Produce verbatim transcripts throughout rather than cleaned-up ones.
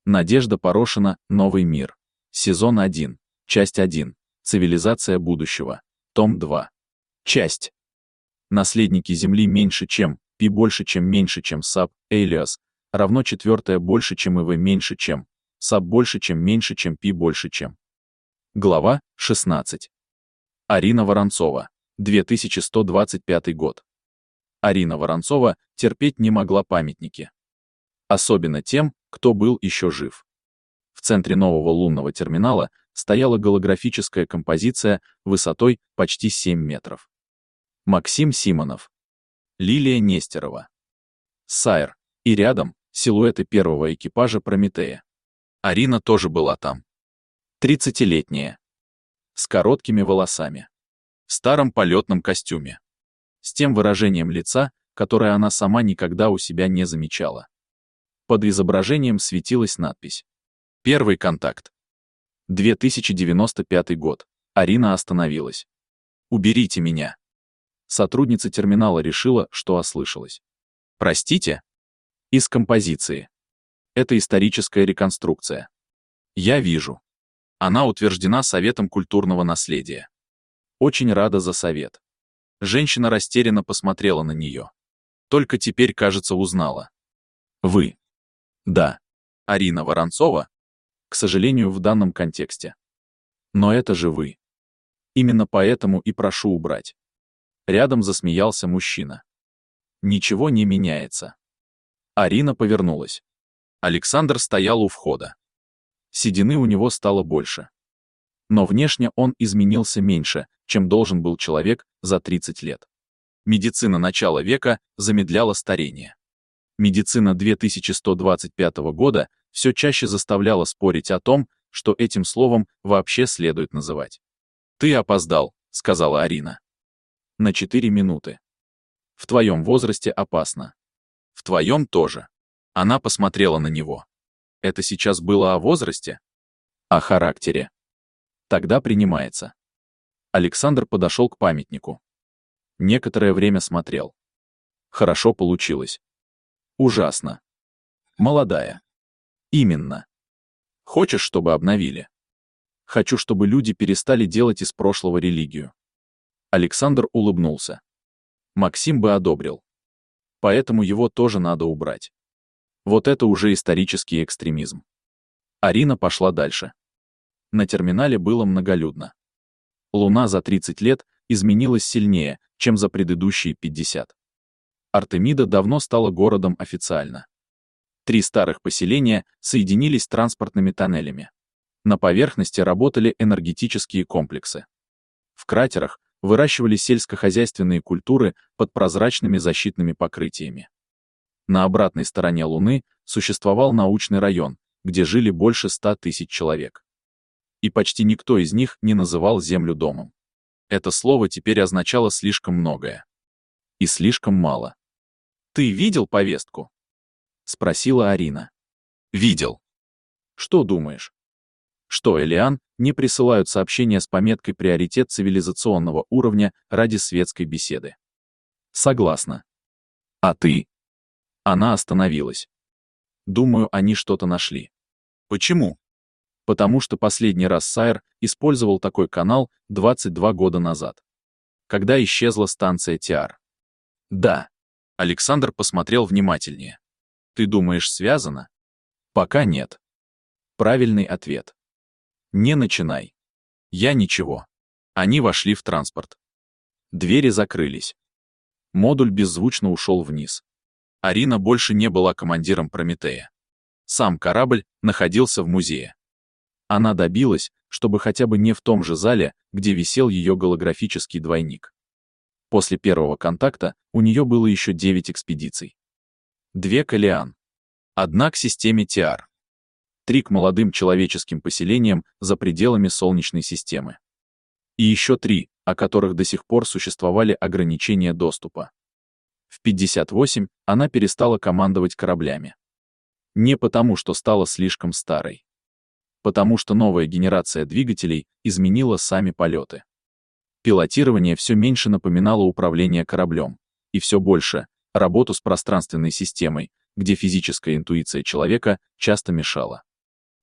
Надежда Порошина, Новый мир. Сезон один. Часть один. Цивилизация будущего. Том два. Часть. Наследники Земли меньше чем, π больше чем меньше чем саб, Элиас, равно четвертое больше чем ив меньше чем, саб больше чем меньше чем π больше чем. Глава шестнадцать. Арина Воронцова. две тысячи сто двадцать пятый год. Арина Воронцова терпеть не могла памятники. Особенно тем, кто был еще жив. В центре нового лунного терминала стояла голографическая композиция высотой почти семь метров. Максим Симонов. Лилия Нестерова. Сайр. И рядом силуэты первого экипажа Прометея. Арина тоже была там. Тридцатилетняя. С короткими волосами. В старом полетном костюме. С тем выражением лица, которое она сама никогда у себя не замечала. Под изображением светилась надпись. Первый контакт. две тысячи девяносто пятый год. Арина остановилась. «Уберите меня». Сотрудница терминала решила, что ослышалась. «Простите?» Из композиции. Это историческая реконструкция. Я вижу. Она утверждена Советом культурного наследия. Очень рада за совет. Женщина растерянно посмотрела на нее. Только теперь, кажется, узнала. Вы. Да. Арина Воронцова? К сожалению, в данном контексте. Но это же вы. Именно поэтому и прошу убрать. Рядом засмеялся мужчина. Ничего не меняется. Арина повернулась. Александр стоял у входа. Седины у него стало больше. Но внешне он изменился меньше, чем должен был человек за тридцать лет. Медицина начала века замедляла старение. Медицина две тысячи сто двадцать пятого года все чаще заставляла спорить о том, что этим словом вообще следует называть. «Ты опоздал», — сказала Арина. «На четыре минуты. В твоем возрасте опасно. В твоем тоже». Она посмотрела на него. Это сейчас было о возрасте? О характере. Тогда принимается. Александр подошел к памятнику. Некоторое время смотрел. Хорошо получилось. Ужасно. Молодая. Именно. Хочешь, чтобы обновили? Хочу, чтобы люди перестали делать из прошлого религию. Александр улыбнулся. Максим бы одобрил. Поэтому его тоже надо убрать. Вот это уже исторический экстремизм. Арина пошла дальше. На терминале было многолюдно. Луна за тридцать лет изменилась сильнее, чем за предыдущие пятьдесят. Артемида давно стала городом официально. Три старых поселения соединились транспортными тоннелями. На поверхности работали энергетические комплексы. В кратерах выращивали сельскохозяйственные культуры под прозрачными защитными покрытиями. На обратной стороне Луны существовал научный район, где жили больше ста тысяч человек. И почти никто из них не называл Землю домом. Это слово теперь означало слишком многое. И слишком мало. «Ты видел повестку?» — спросила Арина. «Видел». «Что думаешь?» Что Элиан не присылают сообщения с пометкой «Приоритет цивилизационного уровня» ради светской беседы? Согласна. А ты? Она остановилась. Думаю, они что-то нашли. Почему? Потому что последний раз Сайр использовал такой канал двадцать два года назад. Когда исчезла станция Тиар. Да. Александр посмотрел внимательнее. Ты думаешь, связано? Пока нет. Правильный ответ. Не начинай. Я ничего. Они вошли в транспорт. Двери закрылись. Модуль беззвучно ушел вниз. Арина больше не была командиром Прометея. Сам корабль находился в музее. Она добилась, чтобы хотя бы не в том же зале, где висел ее голографический двойник. После первого контакта у нее было еще девять экспедиций. Две к Элиан. Одна к системе Тиар. Три к молодым человеческим поселениям за пределами Солнечной системы. И еще три, о которых до сих пор существовали ограничения доступа. В пятьдесят восемь она перестала командовать кораблями. Не потому, что стала слишком старой. Потому что новая генерация двигателей изменила сами полеты. Пилотирование все меньше напоминало управление кораблем, и все больше — работу с пространственной системой, где физическая интуиция человека часто мешала.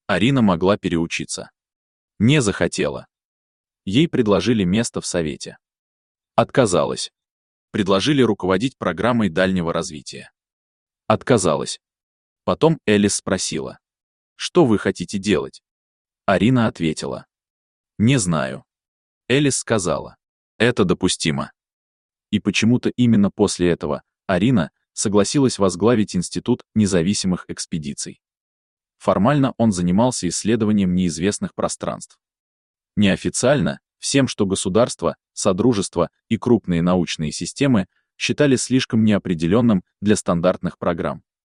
Арина могла переучиться. Не захотела. Ей предложили место в совете. Отказалась. Предложили руководить программой дальнего развития. Отказалась. Потом Элис спросила: «Что вы хотите делать?» Арина ответила: «Не знаю». Элис сказала: «Это допустимо». И почему-то именно после этого Арина согласилась возглавить Институт независимых экспедиций. Формально он занимался исследованием неизвестных пространств. Неофициально всем, что государства, содружества и крупные научные системы считали слишком неопределенным для стандартных программ.